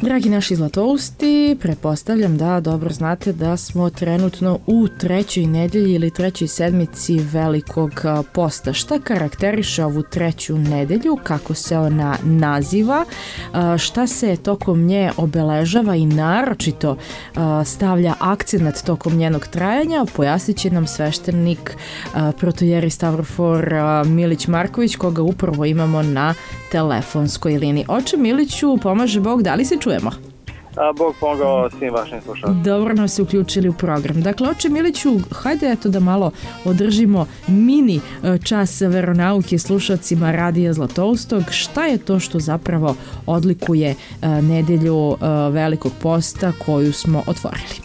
Dragi naši zlatousti, pretpostavljam da dobro znate da smo trenutno u trećoj nedelji ili trećoj sedmici Velikog posta. Šta karakteriše ovu treću nedelju, kako se ona naziva, šta se tokom nje obeležava i naročito stavlja akcenat tokom njenog trajanja, pojasnit će nam sveštenik protojeri Stavrofor Milić Marković, koga upravo imamo na telefonskoj liniji. Oče Miliću, pomaže Bog, da li se čujemo? Bog pomogao svim vašim slušalcima. Dobro nam se uključili u program. Dakle, oče Miliću, hajde eto da malo održimo mini čas veronauke slušalcima Radija Zlatoustog. Šta je to što zapravo odlikuje nedelju Velikog posta koju smo otvorili?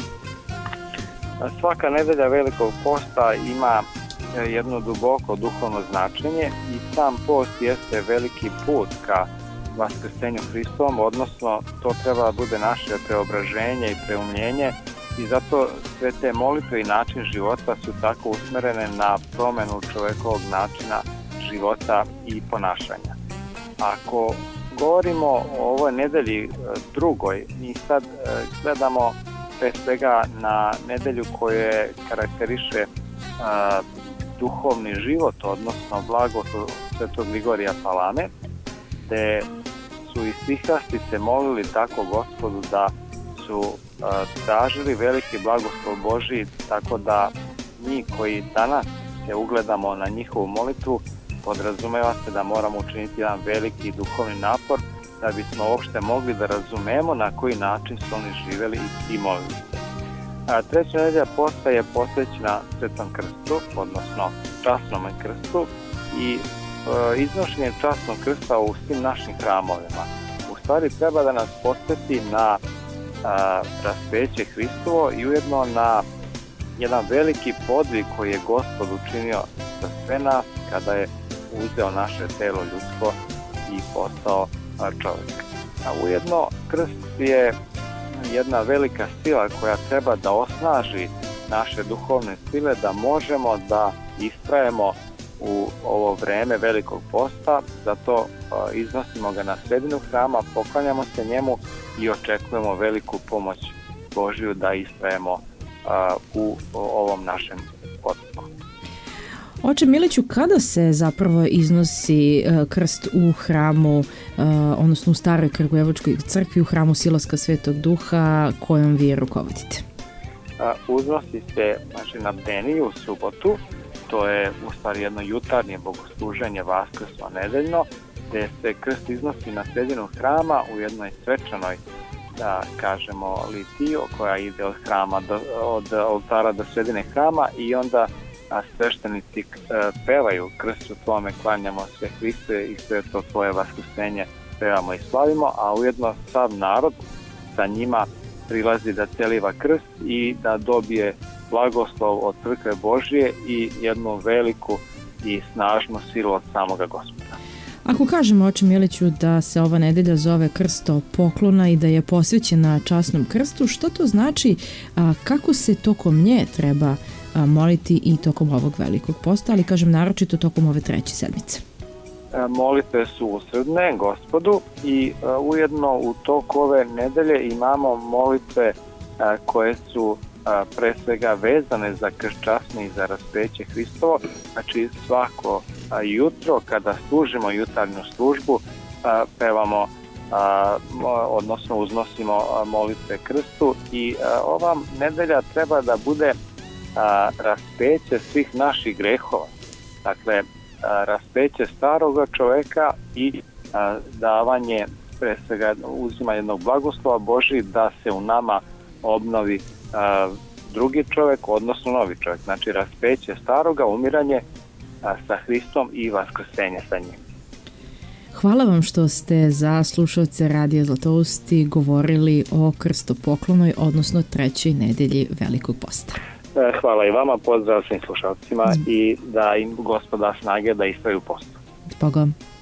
Svaka nedelja Velikog posta ima jedno duboko duhovno značenje i sam post jeste veliki put ka vaskrsenju Hristovom, odnosno to treba da bude naše preobraženje i preumljenje i zato sve te molitve i način života su tako usmerene na promenu čovekovog načina života i ponašanja. Ako govorimo o ovoj nedelji drugoj, mi sad gledamo pre svega na nedelju koje karakteriše duhovni život, odnosno blagoslov Svetog Grigorija Palame, gde su i stihasti se molili tako Gospodu da su tražili veliki blagoslov Božiji, tako da mi koji danas se ugledamo na njihovu molitvu, podrazumeva se da moramo učiniti jedan veliki duhovni napor da bismo uopšte mogli da razumemo na koji način su oni živeli i molili se. Treća nedelja posta je posvećena Svetom krstu, odnosno časnom krstu i iznošenje časnog krsta u svim našim hramovima. U stvari treba da nas podsjeti na raspeće Hristovo i ujedno na jedan veliki podvig koji je Gospod učinio za sve nas kada je uzeo naše telo ljudsko i postao čovjek. A ujedno krst je jedna velika sila koja treba da osnaži naše duhovne sile da možemo da istrajemo u ovo vreme Velikog posta, zato iznosimo ga na sredinu hrama, poklanjamo se njemu i očekujemo veliku pomoć Božiju da istrajemo u ovom našem postu. Oče Miliću, kada se zapravo iznosi krst u hramu, odnosno u staroj Kragujevačkoj crkvi, u hramu Silaska Svetog Duha, kojom vi rukovodite? Uznosi se na Bdeniju u subotu, to je u stvari jedno jutarnje bogosluženje vaskrsno nedeljno, gde se krst iznosi na sredinu hrama u jednoj svečanoj, da kažemo, litiju koja ide od hrama od oltara do sredine hrama i onda sveštenici pevaju krst u tvome klanjamo se Hriste i sve to tvoje vaskrsenje pevamo i slavimo, a ujedno sav narod sa njima prilazi da celiva krst i da dobije blagoslov od crkve Božije i jednu veliku i snažnu silu od samoga Gospoda. Ako kažemo, oče Miliću, da se ova nedelja zove krsto poklona i da je posvećena časnom krstu, što to znači, kako se tokom nje treba moliti i tokom ovog Velikog posta, ali kažem naročito tokom ove treće sedmice? Molitve su usredne Gospodu i ujedno u toku ove nedelje imamo molitve koje su pre svega vezane za krst časni i za raspeće Hristovo. Znači svako jutro kada služimo jutarnju službu pevamo, odnosno uznosimo molitve krstu i ova nedelja treba da bude raspeće svih naših grehova. Dakle, raspeće staroga čoveka i davanje, pre svega uzima jednog blagoslova Božji da se u nama obnovi drugi čovek, odnosno novi čovek. Znači raspeće staroga, umiranje sa Hristom i vaskrsenje sa njim. Hvala vam što ste za slušalce Radija Zlatousti govorili o krstopoklonoj, odnosno trećoj nedelji Velikog posta. Hvala i vama, pozdrav svim slušalcima i da im Gospod da snage da istraju postu. Bogom.